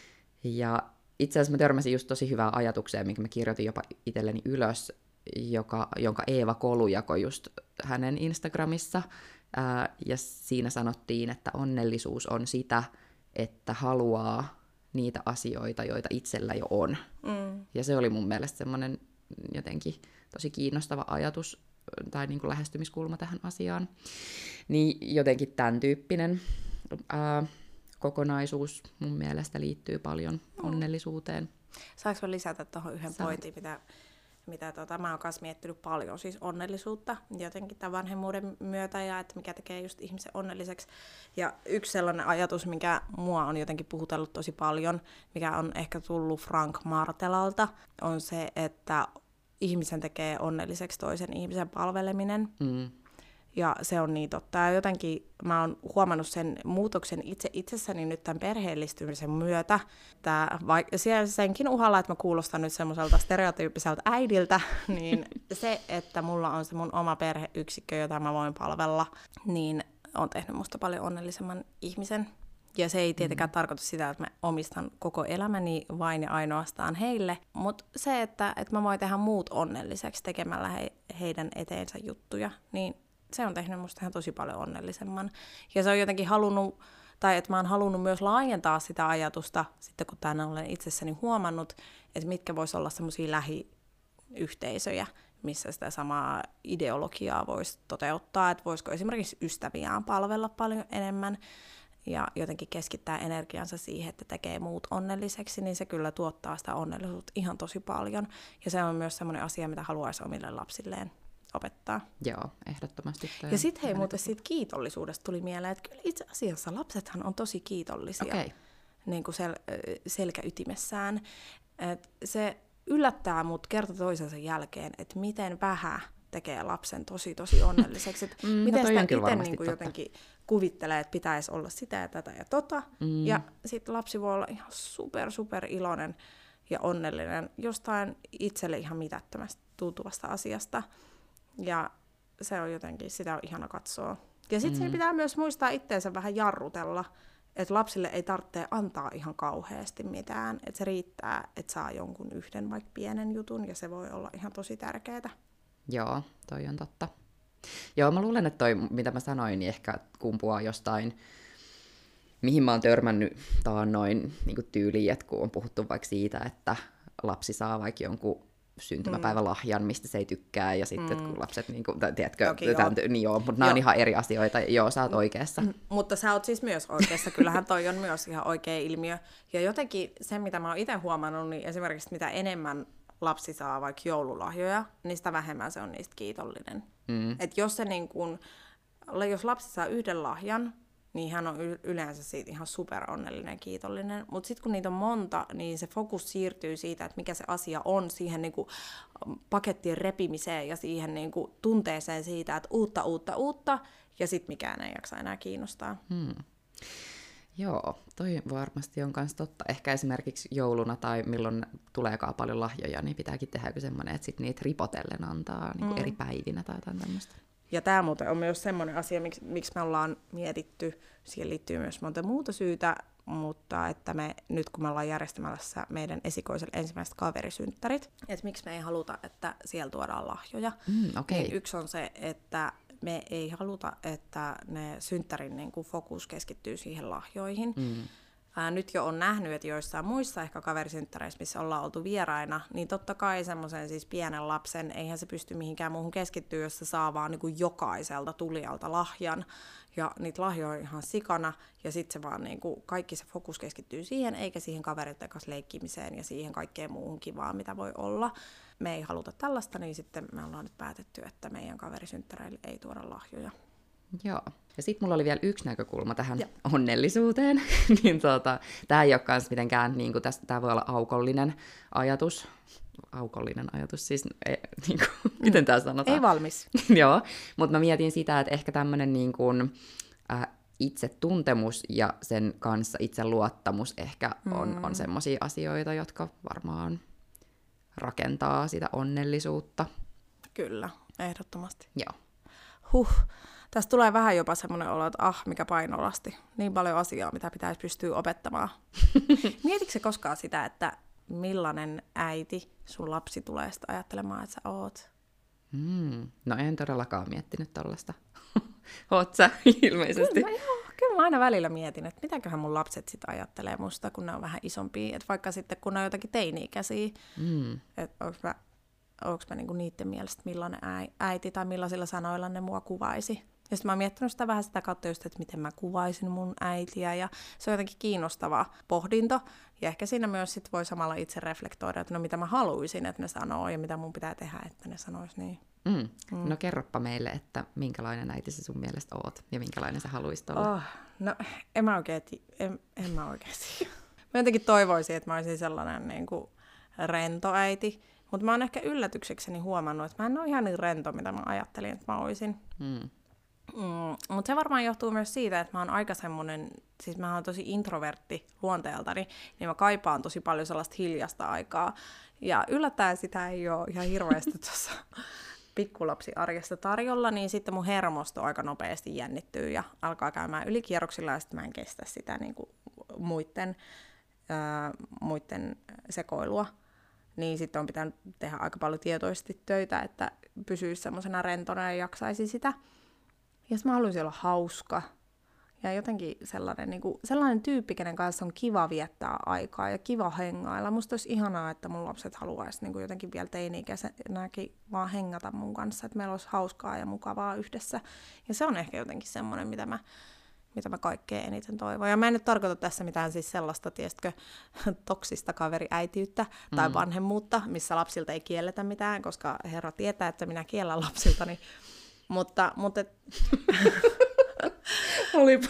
Ja itse asiassa mä törmäsin just tosi hyvää ajatukseen, minkä mä kirjoitin jopa itselleni ylös, joka, jonka Eeva Kolu jakoi just hänen Instagramissa. Ää, ja siinä sanottiin, että onnellisuus on sitä, että haluaa niitä asioita, joita itsellä jo on. Mm. Ja se oli mun mielestä semmoinen jotenkin tosi kiinnostava ajatus tai niin kuin lähestymiskulma tähän asiaan. Niin jotenkin tämän tyyppinen ää, kokonaisuus mun mielestä liittyy paljon onnellisuuteen. Saanko mä lisätä tuohon yhden Saan. pointin, mitä, mitä tota, mä oon myös miettinyt paljon, siis onnellisuutta jotenkin tämän vanhemmuuden myötä ja että mikä tekee just ihmisen onnelliseksi. Ja yksi sellainen ajatus, mikä mua on jotenkin puhutellut tosi paljon, mikä on ehkä tullut Frank Martelalta, on se, että ihmisen tekee onnelliseksi toisen ihmisen palveleminen. Mm. Ja se on niin totta. Ja jotenkin mä oon huomannut sen muutoksen itse itsessäni nyt tämän perheellistymisen myötä. Että vaikka siellä senkin uhalla, että mä kuulostan nyt semmoiselta stereotyyppiseltä äidiltä, niin se, että mulla on se mun oma perheyksikkö, jota mä voin palvella, niin on tehnyt musta paljon onnellisemman ihmisen. Ja se ei tietenkään mm. tarkoita sitä, että mä omistan koko elämäni vain ja ainoastaan heille, mutta se, että, että mä voin tehdä muut onnelliseksi tekemällä he, heidän eteensä juttuja, niin se on tehnyt musta ihan tosi paljon onnellisemman. Ja se on jotenkin halunnut, tai että mä oon halunnut myös laajentaa sitä ajatusta, sitten kun tänne olen itsessäni huomannut, että mitkä vois olla semmoisia lähiyhteisöjä, missä sitä samaa ideologiaa voisi toteuttaa, että voisiko esimerkiksi ystäviään palvella paljon enemmän ja jotenkin keskittää energiansa siihen, että tekee muut onnelliseksi, niin se kyllä tuottaa sitä onnellisuutta ihan tosi paljon. Ja se on myös semmoinen asia, mitä haluaisi omille lapsilleen opettaa. Joo, ehdottomasti. Ja sitten hei, muuten siitä kiitollisuudesta tuli mieleen, että kyllä itse asiassa lapsethan on tosi kiitollisia okay. niin kuin sel- selkäytimessään. Et se yllättää mut kerta toisensa jälkeen, että miten vähän tekee lapsen tosi tosi onnelliseksi. Et mm, miten no sitä itse niin jotenkin kuvittelee, että pitäisi olla sitä ja tätä ja tota. Mm. Ja sitten lapsi voi olla ihan super super iloinen ja onnellinen jostain itselle ihan mitättömästi tuntuvasta asiasta. Ja se on jotenkin, sitä on ihana katsoa. Ja sitten mm. siinä pitää myös muistaa itteensä vähän jarrutella, että lapsille ei tarvitse antaa ihan kauheasti mitään. Että se riittää, että saa jonkun yhden vaikka pienen jutun, ja se voi olla ihan tosi tärkeää. Joo, toi on totta. Joo, mä luulen, että toi, mitä mä sanoin, niin ehkä kumpuaa jostain, mihin mä oon törmännyt taannoin niin tyyliin, että kun on puhuttu vaikka siitä, että lapsi saa vaikka jonkun syntymäpäivälahjan, mistä se ei tykkää, ja sitten mm. kun lapset, niin kuin, tiedätkö, tämän, joo. niin joo, mutta nämä on ihan eri asioita, joo, sä oot oikeassa. Mm. Mutta sä oot siis myös oikeassa, kyllähän toi on myös ihan oikea ilmiö, ja jotenkin se, mitä mä oon itse huomannut, niin esimerkiksi mitä enemmän lapsi saa vaikka joululahjoja, niin sitä vähemmän se on niistä kiitollinen. Mm. Että jos se niin kun, jos lapsi saa yhden lahjan, niin hän on yleensä siitä ihan superonnellinen ja kiitollinen. Mutta sitten kun niitä on monta, niin se fokus siirtyy siitä, että mikä se asia on, siihen niinku pakettien repimiseen ja siihen niinku tunteeseen siitä, että uutta, uutta, uutta, ja sitten mikään ei jaksa enää kiinnostaa. Hmm. Joo, toi varmasti on myös totta. Ehkä esimerkiksi jouluna tai milloin tuleekaan paljon lahjoja, niin pitääkin tehdä joku semmoinen, että sit niitä ripotellen antaa niin kuin mm. eri päivinä tai jotain tämmöistä. Ja tämä muuten on myös semmoinen asia, miksi, miksi me ollaan mietitty, siihen liittyy myös monta muuta syytä, mutta että me nyt kun me ollaan järjestämässä meidän esikoiselle ensimmäiset kaverisynttärit, että miksi me ei haluta, että siellä tuodaan lahjoja. Mm, okay. Niin yksi on se, että me ei haluta, että ne synttärin niin kuin fokus keskittyy siihen lahjoihin. Mm. Ää, nyt jo on nähnyt, että joissain muissa ehkä kaverisynttäreissä, missä ollaan oltu vieraina, niin totta kai semmoisen siis pienen lapsen, eihän se pysty mihinkään muuhun keskittyä, jos se saa vaan niin kuin jokaiselta tulijalta lahjan. Ja niitä lahjoja on ihan sikana, ja sitten se vaan niin kuin, kaikki se fokus keskittyy siihen, eikä siihen kavereiden kanssa leikkimiseen ja siihen kaikkeen muuhun kivaan, mitä voi olla. Me ei haluta tällaista, niin sitten me ollaan nyt päätetty, että meidän kaverisynttäreille ei tuoda lahjoja. Joo. Ja sitten mulla oli vielä yksi näkökulma tähän ja. onnellisuuteen. niin tuota, tämä ei ole myös mitenkään, niin tämä voi olla aukollinen ajatus. Aukollinen ajatus, siis e, niin kuin, miten tämä sanotaan? Ei valmis. Joo, mutta mä mietin sitä, että ehkä tämmöinen niin kuin, äh, itsetuntemus ja sen kanssa itseluottamus ehkä on, mm. on semmoisia asioita, jotka varmaan rakentaa sitä onnellisuutta. Kyllä, ehdottomasti. Joo. Huh. Tästä tulee vähän jopa semmoinen olo, että ah, mikä painolasti. Niin paljon asiaa, mitä pitäisi pystyä opettamaan. Mietitkö se koskaan sitä, että millainen äiti sun lapsi tulee sitä ajattelemaan, että sä oot? Mm. No en todellakaan miettinyt tollaista. Oot sä ilmeisesti? Kyllä mä, joo, kyllä mä aina välillä mietin, että mitäköhän mun lapset sit ajattelee musta, kun ne on vähän isompia. Että vaikka sitten, kun ne on jotakin teini-ikäisiä, mm. että onko mä, onko mä niinku niiden mielestä millainen äiti tai millaisilla sanoilla ne mua kuvaisi. Ja sitten mä oon miettinyt sitä vähän sitä kautta just, että miten mä kuvaisin mun äitiä, ja se on jotenkin kiinnostava pohdinto. Ja ehkä siinä myös sit voi samalla itse reflektoida, että no mitä mä haluaisin, että ne sanoo, ja mitä mun pitää tehdä, että ne sanois niin. Mm. Mm. No kerroppa meille, että minkälainen äiti sä sun mielestä oot, ja minkälainen sä haluaisit olla. Oh, no en mä oikeesti, en, en mä oikeesti. Mä jotenkin toivoisin, että mä olisin sellainen niin kuin rento äiti, mutta mä oon ehkä yllätyksekseni huomannut, että mä en ole ihan niin rento, mitä mä ajattelin, että mä olisin. Mm. Mm, mutta se varmaan johtuu myös siitä, että mä oon aika semmonen, siis mä oon tosi introvertti luonteeltani, niin mä kaipaan tosi paljon sellaista hiljasta aikaa. Ja yllättäen sitä ei ole ihan hirveästi tuossa pikkulapsiarjessa tarjolla, niin sitten mun hermosto aika nopeasti jännittyy ja alkaa käymään ylikierroksilla, ja sitten mä en kestä sitä niin kuin muiden, ää, muiden sekoilua. Niin sitten on pitänyt tehdä aika paljon tietoisesti töitä, että pysyisi semmoisena rentona ja jaksaisi sitä. Ja mä haluaisin olla hauska ja jotenkin sellainen, niin kuin, sellainen tyyppi, kenen kanssa on kiva viettää aikaa ja kiva hengailla. Musta olisi ihanaa, että mun lapset haluaisi niin kuin jotenkin vielä teini-ikäisenäkin vaan hengata mun kanssa, että meillä olisi hauskaa ja mukavaa yhdessä. Ja se on ehkä jotenkin semmoinen, mitä mä, mitä mä kaikkein eniten toivon. Ja mä en nyt tarkoita tässä mitään siis sellaista, tiesitkö, toksista kaveriäitiyttä tai mm. vanhemmuutta, missä lapsilta ei kielletä mitään, koska herra tietää, että minä kiellän lapsiltani. Mutta, mutta et... Olipa,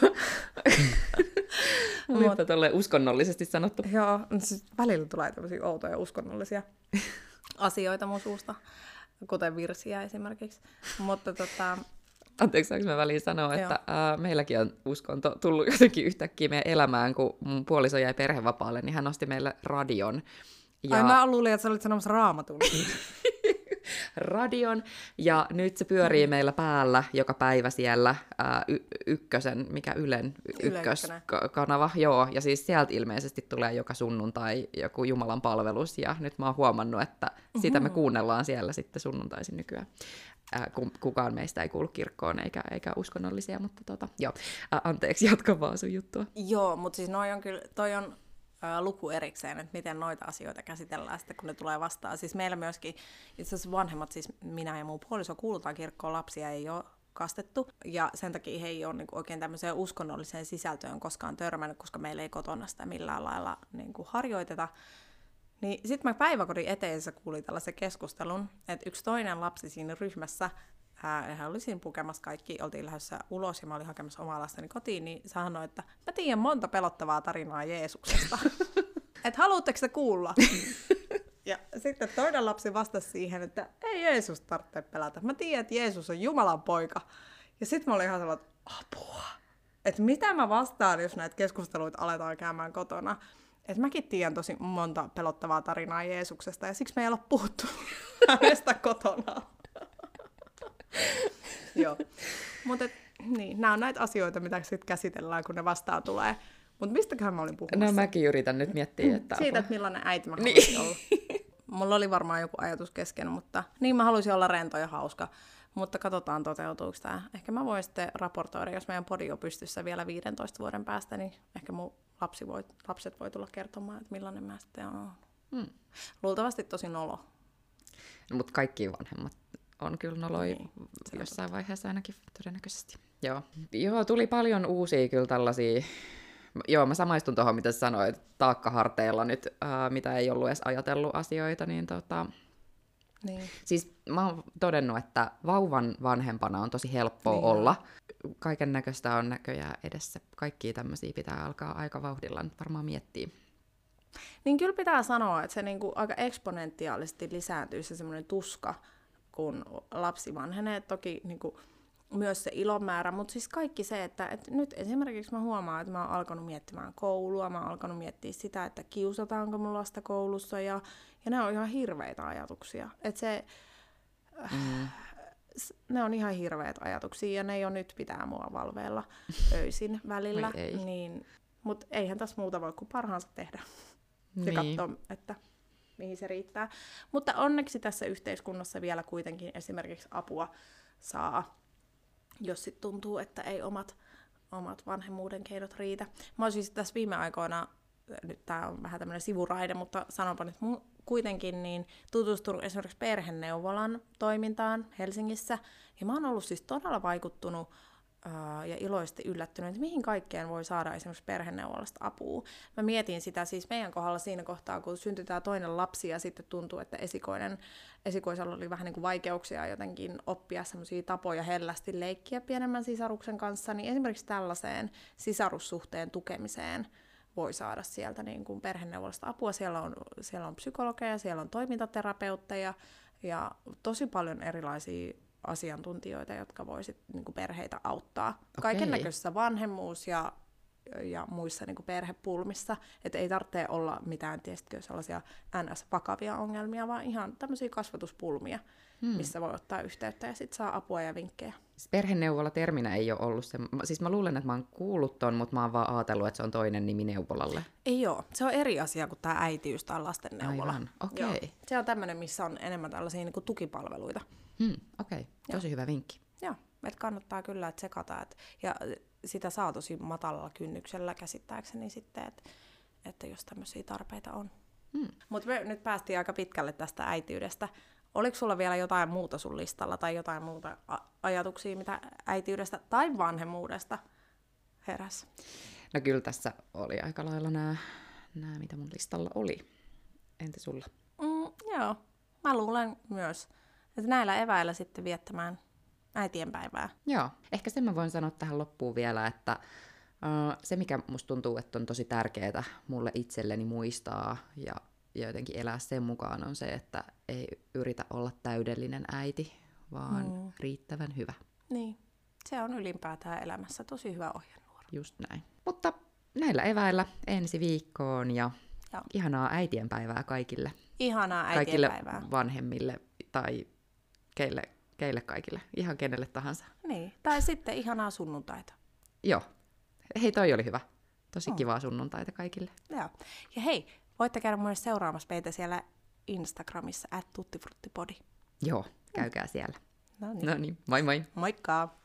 Olipa tolleen uskonnollisesti sanottu. Joo, siis välillä tulee tämmöisiä outoja uskonnollisia asioita mun suusta, kuten virsiä esimerkiksi. Mutta tota... Anteeksi, saanko mä väliin sanoa, että ää, meilläkin on uskonto tullut jotenkin yhtäkkiä meidän elämään, kun mun puoliso jäi perhevapaalle, niin hän nosti meille radion Ja Ai mä luulin, että sä olit sanomassa Raamatun. radion, ja nyt se pyörii mm. meillä päällä joka päivä siellä ää, y- ykkösen, mikä Ylen ykköskanava, joo, ja siis sieltä ilmeisesti tulee joka sunnuntai joku Jumalan palvelus, ja nyt mä oon huomannut, että sitä me kuunnellaan siellä sitten sunnuntaisin nykyään. Ää, kukaan meistä ei kuulu kirkkoon eikä, eikä uskonnollisia, mutta tota, joo, ää, anteeksi, jatka vaan sun juttua. Joo, mutta siis noi on kyllä, toi on ää, luku erikseen, että miten noita asioita käsitellään sitten, kun ne tulee vastaan. Siis meillä myöskin, itse asiassa vanhemmat, siis minä ja mun puoliso kuulutaan kirkkoon, lapsia ei ole kastettu, ja sen takia he ei ole niinku oikein tämmöiseen uskonnolliseen sisältöön koskaan törmännyt, koska meillä ei kotona sitä millään lailla niinku harjoiteta. Niin sitten mä päiväkodin eteisessä kuulin tällaisen keskustelun, että yksi toinen lapsi siinä ryhmässä, ää, hän oli siinä pukemassa kaikki, oltiin lähdössä ulos ja mä olin hakemassa omaa lastani kotiin, niin sanoi, että mä tiedän monta pelottavaa tarinaa Jeesuksesta. Että haluatteko te kuulla? Ja sitten toinen lapsi vastasi siihen, että ei Jeesus tarvitse pelätä. Mä tiedän, että Jeesus on Jumalan poika. Ja sitten mä olin ihan sellainen, apua. Että mitä mä vastaan, jos näitä keskusteluita aletaan käymään kotona. Että mäkin tiedän tosi monta pelottavaa tarinaa Jeesuksesta, ja siksi me ei olla puhuttu hänestä kotona. Joo. Mutta niin, nämä on näitä asioita, mitä sitten käsitellään, kun ne vastaan tulee. Mutta mistäköhän mä olin puhumassa? No mäkin yritän nyt miettiä, että... Siitä, että millainen äiti mä haluaisin niin. olla. Mulla oli varmaan joku ajatus kesken, mutta niin mä haluaisin olla rento ja hauska. Mutta katsotaan, toteutuuko tämä. Ehkä mä voin sitten raportoida, jos meidän podi on pystyssä vielä viidentoista vuoden päästä, niin ehkä mun lapsi voi, lapset voi tulla kertomaan, että millainen mä sitten on. Hmm. Luultavasti tosi nolo. No, mutta kaikki vanhemmat on kyllä noloi niin, jossain vaiheessa ainakin todennäköisesti. Joo. Joo, tuli paljon uusia kyllä tällaisia... Joo, mä samaistun tuohon, mitä sanoit, taakkaharteilla nyt, ää, mitä ei ollut edes ajatellut asioita, niin tota... Niin. Siis mä oon todennut, että vauvan vanhempana on tosi helppoa niin olla. Kaiken näköistä on näköjään edessä. Kaikkia tämmöisiä pitää alkaa aika vauhdilla nyt varmaan miettiä. Niin kyllä pitää sanoa, että se niinku aika eksponentiaalisesti lisääntyy se semmoinen tuska, kun lapsi vanhenee. Toki niinku myös se ilonmäärä, mutta siis kaikki se, että, että nyt esimerkiksi mä huomaan, että mä oon alkanut miettimään koulua, mä oon alkanut miettiä sitä, että kiusataanko mun lasta koulussa, ja, ja ne on ihan hirveitä ajatuksia. Että se, mm. ne on ihan hirveitä ajatuksia, ja ne jo nyt pitää mua valveilla öisin välillä. Niin, mutta eihän tässä muuta voi kuin parhaansa tehdä niin. Ja katsoa, että mihin se riittää. Mutta onneksi tässä yhteiskunnassa vielä kuitenkin esimerkiksi apua saa, jos sit tuntuu, että ei omat, omat vanhemmuuden keinot riitä. Mä oon siis tässä viime aikoina, nyt tää on vähän tämmönen sivuraide, mutta sanonpa nyt mun kuitenkin, niin tutustunut esimerkiksi perheneuvolan toimintaan Helsingissä. Ja mä oon ollut siis todella vaikuttunut ää, ja iloisesti yllättynyt, että mihin kaikkeen voi saada esimerkiksi perheneuvolasta apua. Mä mietin sitä siis meidän kohdalla siinä kohtaa, kun syntytään toinen lapsi ja sitten tuntuu, että esikoinen, esikoisella oli vähän niin kuin vaikeuksia jotenkin oppia semmoisia tapoja hellästi leikkiä pienemmän sisaruksen kanssa, niin esimerkiksi tällaiseen sisarussuhteen tukemiseen voi saada sieltä niin kuin perheneuvolasta apua. Siellä on, siellä on psykologeja, siellä on toimintaterapeutteja ja tosi paljon erilaisia asiantuntijoita, jotka voisit niin kuin perheitä auttaa. Okay. Kaiken näköisessä vanhemmuus ja, ja muissa niin kuin perhepulmissa. Että ei tarvitse olla mitään tietysti sellaisia N S-vakavia ongelmia, vaan ihan tämmöisiä kasvatuspulmia, hmm. missä voi ottaa yhteyttä ja sitten saa apua ja vinkkejä. Perheneuvola-terminä ei ole ollut se. Siis mä luulen, että mä oon kuullut ton, mutta mä oon vaan ajatellut, että se on toinen nimi neuvolalle. Ei oo. Se on eri asia kuin tämä äitiys tai lastenneuvola. Aivan, okei. Okay. Se on tämmöinen, missä on enemmän tällaisia niin kuin tukipalveluita. Hmm, okei, okay. Tosi Joo. hyvä vinkki. Joo, että kannattaa kyllä että tsekata. Et, ja sitä saa tosi matalalla kynnyksellä käsittääkseni sitten, että, että jos tämmöisiä tarpeita on. Hmm. Mutta me nyt päästiin aika pitkälle tästä äitiydestä. Oliko sulla vielä jotain muuta sun listalla tai jotain muuta a- ajatuksia, mitä äitiydestä tai vanhemmuudesta heräsi? No kyllä tässä oli aika lailla nämä, nämä mitä mun listalla oli. Entä sulla? Mm, joo, mä luulen myös, että näillä eväillä sitten viettämään äitienpäivää. Joo, ehkä sen mä voin sanoa tähän loppuun vielä, että uh, se mikä musta tuntuu, että on tosi tärkeää mulle itselleni muistaa ja ja jotenkin elää sen mukaan on se, että ei yritä olla täydellinen äiti, vaan mm. riittävän hyvä. Niin, se on ylipäätään elämässä tosi hyvä ohjenuora. Just näin. Mutta näillä eväillä ensi viikkoon ja Joo. Ihanaa äitienpäivää kaikille. Ihanaa Kaikille äitienpäivää. vanhemmille tai keille, keille kaikille. Ihan kenelle tahansa. Niin, tai sitten ihanaa sunnuntaita. Joo. Hei, toi oli hyvä. Tosi Mm. kivaa sunnuntaita kaikille. Joo. Ja hei, voitte käydä myös seuraamassa meitä siellä Instagramissa at tuttifruttipodi. Joo, käykää siellä. No niin. No niin, moi moi! Moikka!